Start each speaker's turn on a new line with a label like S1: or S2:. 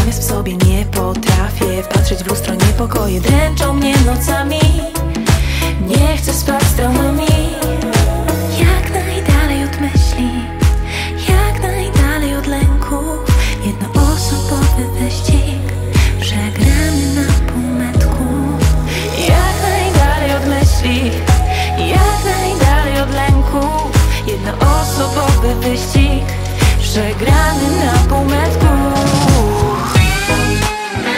S1: Zamiast w sobie nie potrafię wpatrzeć w lustro, niepokoje dręczą mnie nocami. Nie chcę spać z traumami. Jak najdalej od myśli, jak najdalej od lęków. Jednoosobowy wyścig.